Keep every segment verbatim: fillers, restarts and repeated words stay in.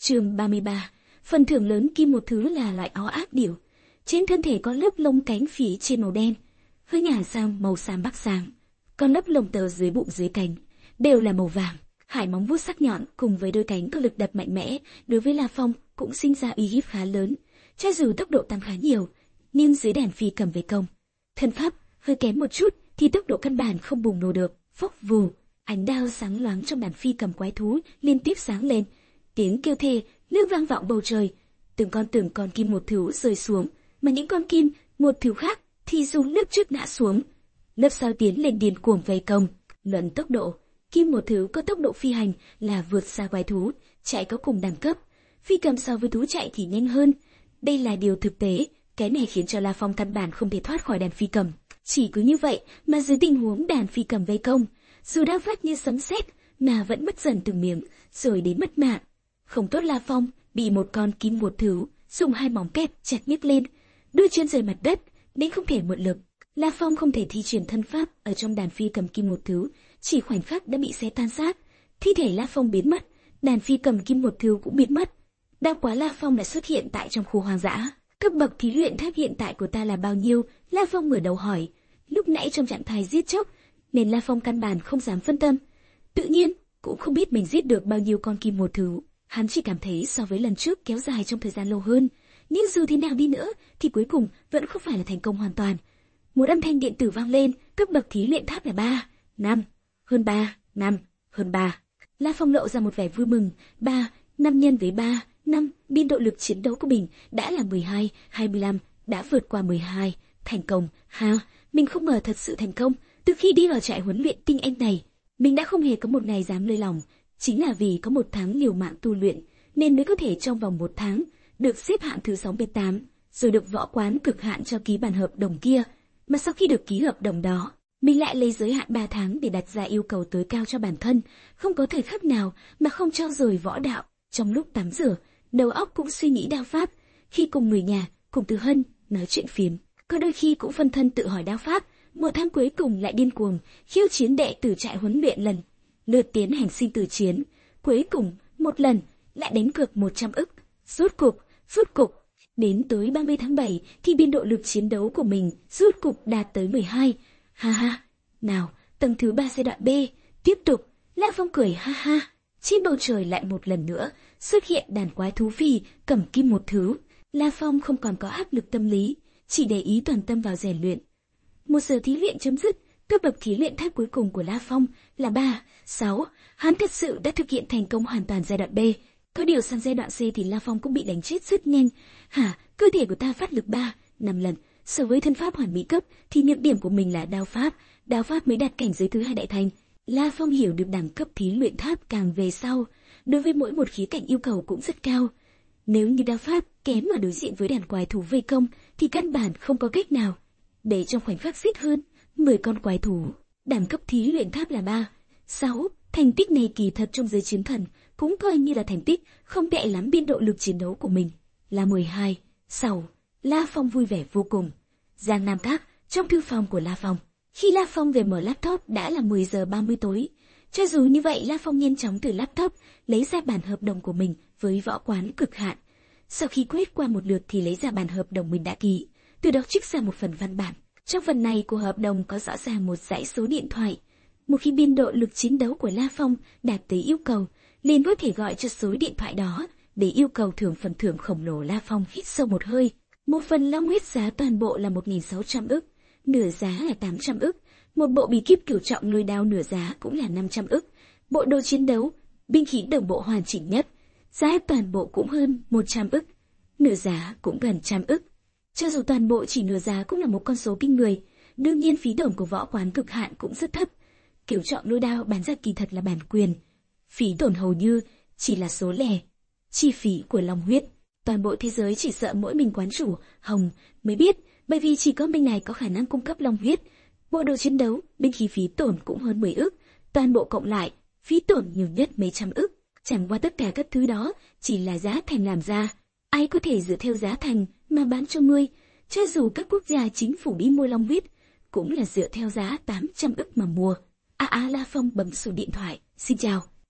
Chương ba mươi ba. Phần thưởng lớn kim một thứ là loại ó ác điểu. Trên thân thể có lớp lông cánh phía trên màu đen, với ngả sang màu xám bắc sáng. Còn lớp lông tơ dưới bụng dưới cánh đều là màu vàng. Hải móng vuốt sắc nhọn cùng với đôi cánh có lực đập mạnh mẽ, đối với La Phong cũng sinh ra uy hiếp khá lớn. Cho dù tốc độ tăng khá nhiều, nhưng dưới đàn phi cầm về công, thân pháp hơi kém một chút thì tốc độ căn bản không bùng nổ được. Phốc vù, ánh đao sáng loáng trong đàn phi cầm quái thú liên tiếp sáng lên, tiếng kêu thê lướt vang vọng bầu trời. Từng con từng con kim một thứ rơi xuống, mà những con kim một thứ khác thì dùng lớp trước ngã xuống, lớp sau tiến lên điên cuồng vây công. Luận tốc độ, kim một thứ có tốc độ phi hành là vượt xa quái thú, chạy có cùng đẳng cấp. Phi cầm so với thú chạy thì nhanh hơn. Đây là điều thực tế, cái này khiến cho La Phong căn bản không thể thoát khỏi đàn phi cầm. Chỉ cứ như vậy mà dưới tình huống đàn phi cầm vây công, dù đã phát như sấm sét mà vẫn mất dần từng miếng, rồi đến mất mạng. Không tốt, La Phong bị một con kim một thứ dùng hai móng kẹp chặt nhấc lên, đôi chân rời mặt đất, đến không thể mượn lực. La Phong không thể thi triển thân pháp ở trong đàn phi cầm kim một thứ, chỉ khoảnh khắc đã bị xé tan xác. Thi thể La Phong biến mất, đàn phi cầm kim một thứ cũng biến mất. Đau quá, La Phong đã xuất hiện tại trong khu hoang dã. Cấp bậc thí luyện tháp hiện tại của ta là bao nhiêu? La Phong ngửa đầu hỏi. Lúc nãy trong trạng thái giết chóc, nên La Phong căn bản không dám phân tâm. Tự nhiên cũng không biết mình giết được bao nhiêu con kim một thứ. Hắn chỉ cảm thấy so với lần trước kéo dài trong thời gian lâu hơn. Nhưng dù thế nào đi nữa thì cuối cùng vẫn không phải là thành công hoàn toàn. Một âm thanh điện tử vang lên. Cấp bậc thí luyện tháp là ba, năm, hơn ba, năm, hơn ba. La Phong lộ ra một vẻ vui mừng. Ba, năm nhân với ba, năm, biên độ lực chiến đấu của mình đã là mười hai, hai mươi lăm, đã vượt qua mười hai, thành công. Ha, mình không ngờ thật sự thành công. Từ khi đi vào trại huấn luyện tinh anh này, mình đã không hề có một ngày dám lơi lỏng. Chính là vì có một tháng liều mạng tu luyện, nên mới có thể trong vòng một tháng được xếp hạng thứ sáu mươi tám, rồi được võ quán cực hạn cho ký bản hợp đồng kia. Mà sau khi được ký hợp đồng đó, mình lại lấy giới hạn ba tháng để đặt ra yêu cầu tối cao cho bản thân, không có thời khắc nào mà không trau dồi võ đạo. Trong lúc tắm rửa, đầu óc cũng suy nghĩ đao pháp, khi cùng người nhà, cùng Từ Hân nói chuyện phiếm, có đôi khi cũng phân thân tự hỏi đao pháp. Một tháng cuối cùng lại điên cuồng khiêu chiến đệ tử trại huấn luyện lần lượt tiến hành sinh tử chiến. Cuối cùng một lần lại đánh cược một trăm ức. Rốt cục, rốt cục đến tới ba mươi tháng bảy thì biên độ lực chiến đấu của mình rốt cục đạt tới mười hai. Ha ha, nào, tầng thứ ba giai đoạn B, tiếp tục. La Phong cười ha ha. Trên bầu trời lại một lần nữa xuất hiện đàn quái thú phi cầm kim một thứ. La Phong không còn có áp lực tâm lý, chỉ để ý toàn tâm vào rèn luyện. Một giờ thí luyện chấm dứt, cấp bậc thí luyện tháp cuối cùng của La Phong là ba, sáu. Hắn thật sự đã thực hiện thành công hoàn toàn giai đoạn B. Có điều sang giai đoạn C thì La Phong cũng bị đánh chết rất nhanh. Hả, cơ thể của ta phát lực ba, năm lần. So với thân pháp hoàn mỹ cấp thì nhược điểm của mình là đao pháp. Đao pháp mới đạt cảnh giới thứ hai đại thành. La Phong hiểu được đẳng cấp thí luyện tháp càng về sau, đối với mỗi một khía cạnh yêu cầu cũng rất cao. Nếu như đao pháp kém ở đối diện với đàn quái thú vây công thì căn bản không có cách nào để trong khoảnh khắc giết hơn mười con quái thú. Đẳng cấp thí luyện tháp là ba, sáu. Thành tích này kỳ thật trong giới chiến thần cũng coi như là thành tích không tệ lắm. Biên độ lực chiến đấu của mình là mười hai, sáu. La Phong vui vẻ vô cùng. Giang Nam Các, trong thư phòng của La Phong. Khi La Phong về mở laptop đã là mười giờ ba mươi tối. Cho dù như vậy, La Phong nhanh chóng từ laptop lấy ra bản hợp đồng của mình với võ quán cực hạn. Sau khi quét qua một lượt thì lấy ra bản hợp đồng mình đã ký, từ đó trích ra một phần văn bản. Trong phần này của hợp đồng có rõ ràng một dãy số điện thoại. Một khi biên độ lực chiến đấu của La Phong đạt tới yêu cầu, liền có thể gọi cho số điện thoại đó để yêu cầu thưởng phần thưởng khổng lồ. La Phong hít sâu một hơi. Một phần long huyết giá toàn bộ là một nghìn sáu trăm ức, nửa giá là tám trăm ức. Một bộ bí kíp cửu trọng lôi đao nửa giá cũng là năm trăm ức. Bộ đồ chiến đấu, binh khí đồng bộ hoàn chỉnh nhất, giá toàn bộ cũng hơn một trăm ức, nửa giá cũng gần trăm ức. Cho dù toàn bộ chỉ nửa giá cũng là một con số kinh người. Đương nhiên phí tổn của võ quán cực hạn cũng rất thấp. Kiểu chọn lôi đao bán ra kỳ thật là bản quyền, phí tổn hầu như chỉ là số lẻ. Chi phí của long huyết, toàn bộ thế giới chỉ sợ mỗi mình quán chủ Hồng mới biết, bởi vì chỉ có bên này có khả năng cung cấp long huyết. Bộ đồ chiến đấu, binh khí phí tổn cũng hơn mười ức, toàn bộ cộng lại phí tổn nhiều nhất mấy trăm ức. Chẳng qua tất cả các thứ đó chỉ là giá thành làm ra. Ai có thể dựa theo giá thành mà bán cho ngươi? Cho dù các quốc gia chính phủ đi mua long huyết, cũng là dựa theo giá tám trăm ức mà mua. À à, La Phong bấm số điện thoại. Xin chào,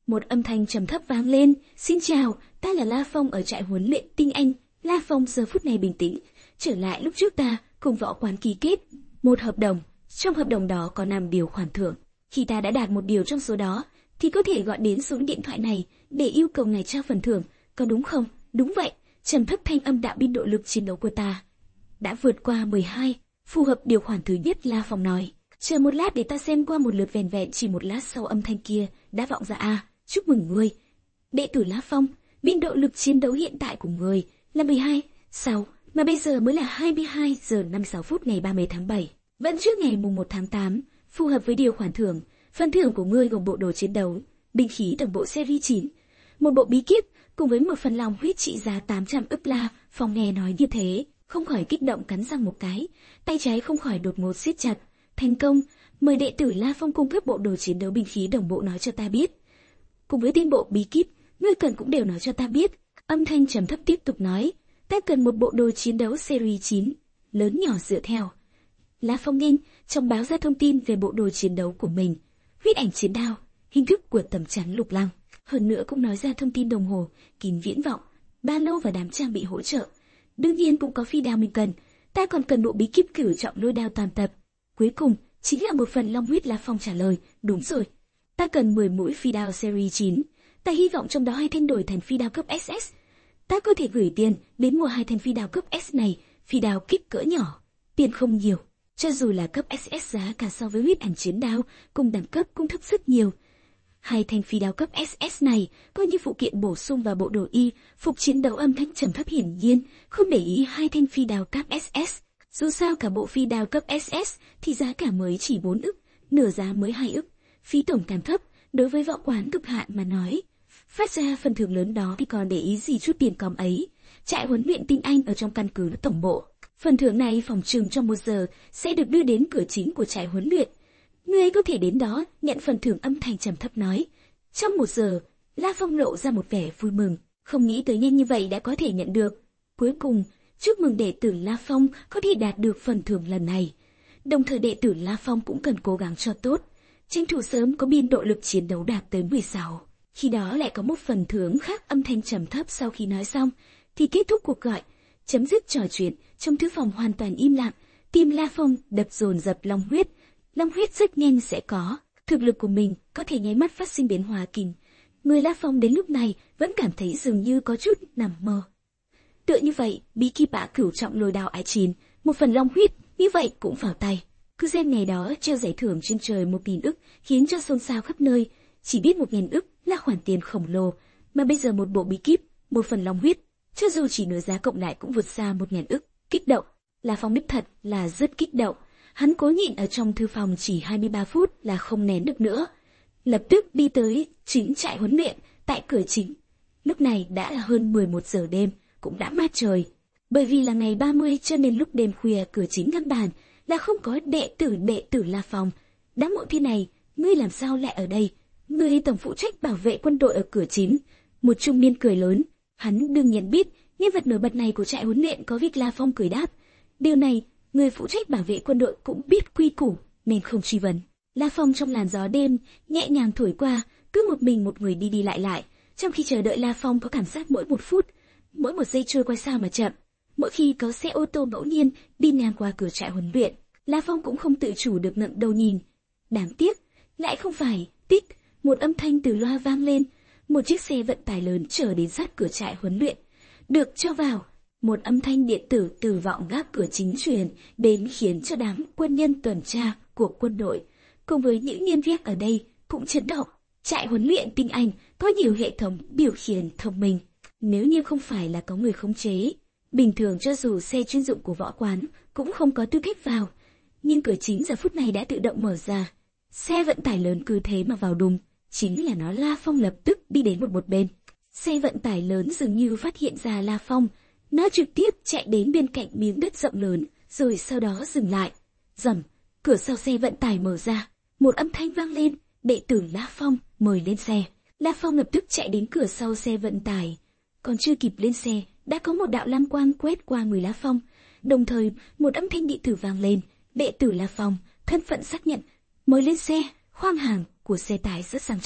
Một âm thanh trầm thấp vang lên, "Xin chào, ta là La Phong ở trại huấn luyện Tinh Anh." La Phong giờ phút này bình tĩnh, trở lại lúc trước ta cùng võ quán ký kết một hợp đồng, trong hợp đồng đó có năm điều khoản thưởng. Khi ta đã đạt một điều trong số đó, thì có thể gọi đến số điện thoại này để yêu cầu ngài trao phần thưởng, có đúng không? Đúng vậy, trầm thấp thanh âm đạo biên độ lực chiến đấu của ta đã vượt qua mười hai, phù hợp điều khoản thứ nhất. La Phong nói, chờ một lát để ta xem qua một lượt. Vẻn vẹn chỉ một lát sau âm thanh kia đã vọng ra. A, chúc mừng ngươi, đệ tử La Phong, biên độ lực chiến đấu hiện tại của ngươi là mười hai, sao mà bây giờ mới là hai mươi hai giờ năm mươi sáu phút ngày ba mươi tháng bảy, vẫn trước ngày mùng một tháng tám, phù hợp với điều khoản thưởng. Phần thưởng của ngươi gồm bộ đồ chiến đấu, binh khí đồng bộ series chín, một bộ bí kíp cùng với một phần lòng huyết trị giá tám trăm ức. La Phong nghe nói như thế, không khỏi kích động cắn răng một cái, tay trái không khỏi đột ngột siết chặt. Thành công, mời đệ tử La Phong cung cấp bộ đồ chiến đấu, binh khí đồng bộ nói cho ta biết, cùng với tên bộ bí kíp, ngươi cần cũng đều nói cho ta biết. Âm thanh trầm thấp tiếp tục nói, ta cần một bộ đồ chiến đấu series chín, lớn nhỏ dựa theo. La Phong Ninh trong báo ra thông tin về bộ đồ chiến đấu của mình, huyết ảnh chiến đao, hình thức của tấm chắn lục lăng. Hơn nữa cũng nói ra thông tin đồng hồ, kính viễn vọng, ba lô và đám trang bị hỗ trợ. Đương nhiên cũng có phi đao mình cần, ta còn cần bộ bí kíp cửu trọng lôi đao toàn tập. Cuối cùng chính là một phần long huyết. La Phong trả lời, đúng rồi, ta cần mười mũi phi đao series chín, ta hy vọng trong đó hai thanh đổi thành phi đao cấp ét ét. Ta có thể gửi tiền đến mua hai thanh phi đao cấp S này, phi đao kích cỡ nhỏ, tiền không nhiều, cho dù là cấp ét ét giá cả so với huyết ảnh chiến đao cùng đẳng cấp cũng thấp rất nhiều. Hai thanh phi đao cấp ét ét này coi như phụ kiện bổ sung vào bộ đồ y phục chiến đấu. Âm thanh trầm thấp hiển nhiên không để ý hai thanh phi đao cấp ét ét. Dù sao cả bộ phi đao cấp ét ét thì giá cả mới chỉ bốn ức, nửa giá mới hai ức, phí tổng càng thấp đối với võ quán cực hạn mà nói. Phát ra phần thưởng lớn đó thì còn để ý gì chút tiền còm ấy. Trại huấn luyện Tinh Anh ở trong căn cứ tổng bộ, phần thưởng này phòng trừng trong một giờ sẽ được đưa đến cửa chính của trại huấn luyện. Ngươi ấy có thể đến đó nhận phần thưởng. Âm thanh trầm thấp nói. Trong một giờ, La Phong lộ ra một vẻ vui mừng, không nghĩ tới nhanh như vậy đã có thể nhận được. Cuối cùng, chúc mừng đệ tử La Phong có thể đạt được phần thưởng lần này. Đồng thời đệ tử La Phong cũng cần cố gắng cho tốt, tranh thủ sớm có biên độ lực chiến đấu đạt tới mười sáu. Khi đó lại có một phần thưởng khác. Âm thanh trầm thấp sau khi nói xong thì kết thúc cuộc gọi, chấm dứt trò chuyện. Trong thư phòng hoàn toàn im lặng, tim La Phong đập dồn dập. Long huyết, long huyết rất nhanh sẽ có, thực lực của mình có thể nháy mắt phát sinh biến hóa kinh. Người La Phong đến lúc này vẫn cảm thấy dường như có chút nằm mơ. Tựa như vậy, bí kíp bá cửu trọng lôi đao ái chín, một phần long huyết như vậy cũng vào tay. Cứ xem ngày đó treo giải thưởng trên trời một nghìn ức khiến cho xôn xao khắp nơi. Chỉ biết một nghìn ức là khoản tiền khổng lồ, mà bây giờ một bộ bí kíp, một phần long huyết, cho dù chỉ nửa giá cộng lại cũng vượt xa một nghìn ức. Kích động, La Phong đích thật là rất kích động. Hắn cố nhịn ở trong thư phòng chỉ hai mươi ba phút là không nén được nữa. Lập tức đi tới chính trại huấn luyện. Tại cửa chính, lúc này đã là hơn mười một giờ đêm, cũng đã mát trời. Bởi vì là ngày ba mươi cho nên lúc đêm khuya cửa chính ngăn bàn là không có đệ tử đệ tử La Phong. Đáng muộn thế này, ngươi làm sao lại ở đây? Ngươi tổng phụ trách bảo vệ quân đội ở cửa chính. Một trung niên cười lớn, hắn đương nhiên biết nhân vật nổi bật này của trại huấn luyện có việc. La Phong cười đáp, điều này người phụ trách bảo vệ quân đội cũng biết quy củ nên không truy vấn. La Phong trong làn gió đêm nhẹ nhàng thổi qua, cứ một mình một người đi đi lại lại. Trong khi chờ đợi, La Phong có cảm giác mỗi một phút, mỗi một giây trôi qua sao mà chậm. Mỗi khi có xe ô tô ngẫu nhiên đi ngang qua cửa trại huấn luyện, La Phong cũng không tự chủ được ngẩng đầu nhìn. Đáng tiếc, lại không phải. Tích, một âm thanh từ loa vang lên. Một chiếc xe vận tải lớn chở đến sát cửa trại huấn luyện. Được cho vào. Một âm thanh điện tử từ vọng gác cửa chính truyền đến khiến cho đám quân nhân tuần tra của quân đội cùng với những nhân viên ở đây cũng chấn động. Trại huấn luyện Tinh Anh có nhiều hệ thống điều khiển thông minh. Nếu như không phải là có người khống chế, bình thường cho dù xe chuyên dụng của võ quán cũng không có tư cách vào. Nhưng cửa chính giờ phút này đã tự động mở ra. Xe vận tải lớn cứ thế mà vào đùng. Chính là nó. La Phong lập tức đi đến một một bên. Xe vận tải lớn dường như phát hiện ra La Phong. Nó trực tiếp chạy đến bên cạnh miếng đất rộng lớn, rồi sau đó dừng lại. Rầm, cửa sau xe vận tải mở ra. Một âm thanh vang lên, đệ tử La Phong mời lên xe. La Phong lập tức chạy đến cửa sau xe vận tải. Còn chưa kịp lên xe, đã có một đạo lam quang quét qua người La Phong. Đồng thời, một âm thanh điện tử vang lên, đệ tử La Phong, thân phận xác nhận, mời lên xe. Khoang hàng của xe tải rất sang trọng.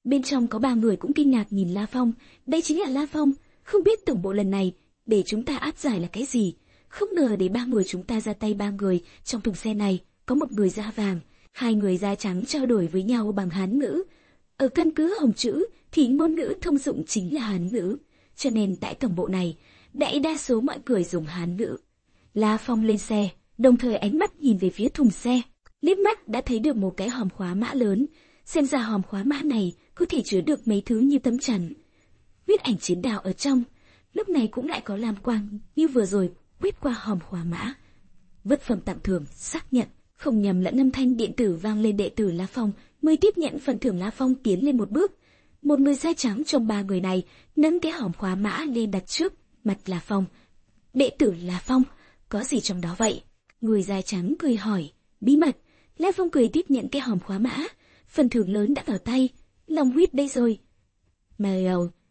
Bên trong có ba người cũng kinh ngạc nhìn La Phong. Đây chính là La Phong. Không biết tổng bộ lần này để chúng ta áp giải là cái gì. Không ngờ để ba người chúng ta ra tay. Ba người trong thùng xe này có một người da vàng, hai người da trắng trao đổi với nhau bằng Hán ngữ. Ở căn cứ Hồng Chữ thì ngôn ngữ thông dụng chính là Hán ngữ, cho nên tại tổng bộ này đại đa số mọi người dùng Hán ngữ. La Phong lên xe, đồng thời ánh mắt nhìn về phía thùng xe, liếc mắt đã thấy được một cái hòm khóa mã lớn. Xem ra hòm khóa mã này có thể chứa được mấy thứ như tấm chắn, viết ảnh chiến đào ở trong. Lúc này cũng lại có lam quang như vừa rồi quét qua hòm khóa mã. Vật phẩm tặng thưởng xác nhận, không nhầm lẫn âm thanh điện tử vang lên. Đệ tử La Phong mới tiếp nhận phần thưởng. La Phong tiến lên một bước, một người da trắng trong ba người này nâng cái hòm khóa mã lên đặt trước mặt La Phong. Đệ tử La Phong, có gì trong đó vậy? Người da trắng cười hỏi. Bí mật. La Phong cười tiếp nhận cái hòm khóa mã. Phần thưởng lớn đã vào tay, lòng huyết đây rồi. Mà